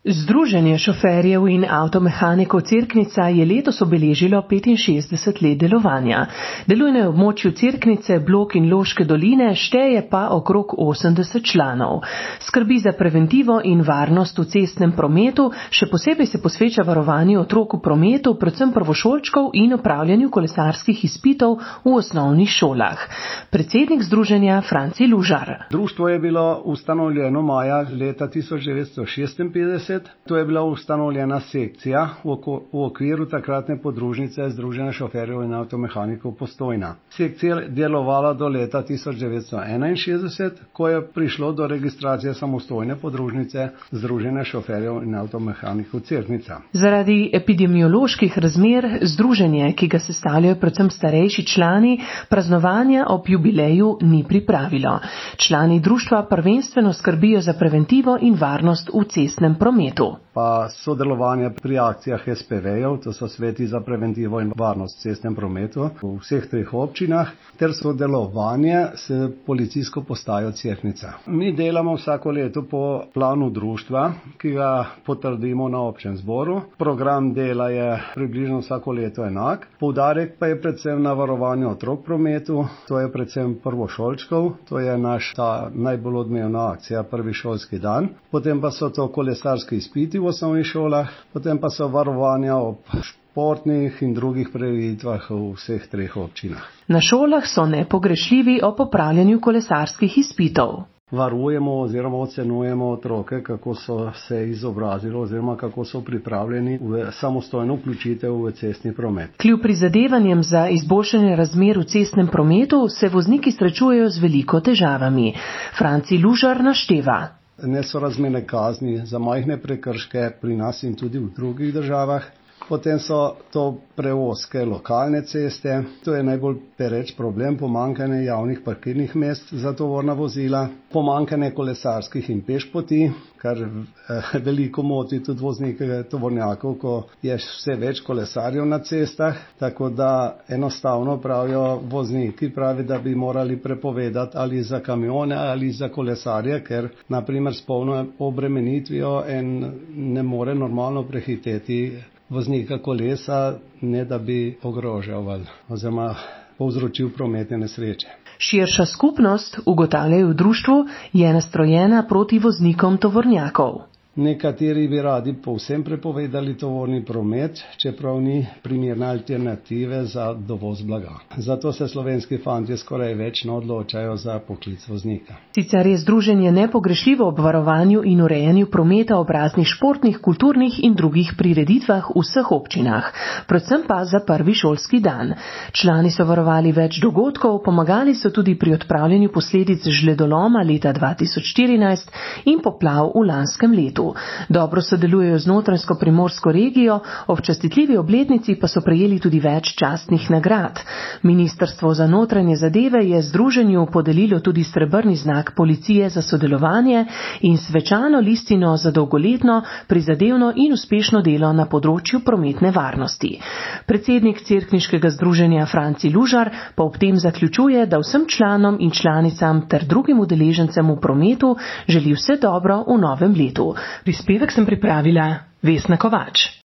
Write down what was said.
Združenje šoferjev in avtomehanikov Cerknica je letos obeležilo 65 let delovanja. Deluje na območju Cerknice, Blok in Loške doline, šteje pa okrog 80 članov. Skrbi za preventivo in varnost v cestnem prometu, še posebej se posveča varovanju otrok v prometu, predvsem prvošolčkov in opravljanju kolesarskih izpitov v osnovnih šolah. Predsednik združenja Franci Lužar. Društvo je bilo ustanovljeno maja leta 1956. To je bila ustanovljena sekcija v okviru takratne podružnice Združenja šoferjev in avtomehanikov Postojna. Sekcija je delovala do leta 1961, ko je prišlo do registracije samostojne podružnice Združenja šoferjev in avtomehanikov Cerknica. Zaradi epidemioloških razmer združenje, ki ga sestavljajo predvsem starejši člani, praznovanja ob jubileju ni pripravilo. Člani društva prvenstveno skrbijo za preventivo in varnost v cestnem prometu. Pa sodelovanje pri akcijah SPV-jev, to so sveti za preventivo in varnost v cestnem prometu v vseh treh občinah, ter sodelovanje s policijsko postajo Cerknica. Mi delamo vsako leto po planu društva, ki ga potrdimo na občem zboru. Program dela je približno vsako leto enak. Poudarek pa je predvsem na varovanju otrok v prometu, to je predvsem prvošolčkov, to je naša najbolj odmevna akcija, prvi šolski dan. Potem pa so to kolesarski izpiti v osnovnih šolah, potem pa so varovanja ob športnih in drugih prireditvah v vseh treh občinah. Na šolah so nepogrešljivi ob opravljanju kolesarskih izpitov. Varujemo oziroma ocenujemo otroke, kako so se izobrazili oziroma kako so pripravljeni v samostojno vključitev v cestni promet. Kljub prizadevanjem za izboljšanje razmer v cestnem prometu se vozniki srečujejo z veliko težavami. Franci Lužar našteva. Nesorazmerne kazni za majhne prekrške pri nas in tudi v drugih državah. Potem so to preozke lokalne ceste, to je najbolj pereč problem, pomanjkanje javnih parkirnih mest za tovorna vozila, pomanjkanje kolesarskih in pešpoti, kar veliko moti tudi voznike tovornjakov, ko je vse več kolesarjev na cestah, tako da enostavno pravijo vozniki, da bi morali prepovedati ali za kamione ali za kolesarje, ker naprimer s polno obremenitvijo ne more normalno prehiteti voznika kolesa, ne da bi ogrožal oziroma povzročil prometne nesreče. Širša skupnost, ugotavljajo v društvu, je nastrojena proti voznikom tovornjakov. Nekateri bi radi povsem prepovedali tovorni promet, čeprav ni primerne alternative za dovoz blaga. Zato se slovenski fantje skoraj večno odločajo za poklic voznika. Sicer je združenje nepogrešljivo ob varovanju in urejanju prometa ob raznih športnih, kulturnih in drugih prireditvah v vseh občinah, predvsem pa za prvi šolski dan. Člani so varovali več dogodkov, pomagali so tudi pri odpravljanju posledic žledoloma leta 2014 in poplav v lanskem letu. Dobro sodelujejo z Notranjsko primorsko regijo, ob častitljivi obletnici pa so prejeli tudi več častnih nagrad. Ministrstvo za notranje zadeve je združenju podelilo tudi srebrni znak policije za sodelovanje in svečano listino za dolgoletno, prizadevno in uspešno delo na področju prometne varnosti. Predsednik Cerkniškega združenja Franci Lužar pa ob tem zaključuje, da vsem članom in članicam ter drugim udeležencem v prometu želi vse dobro v novem letu. Prispevek sem pripravila Vesna Kovač.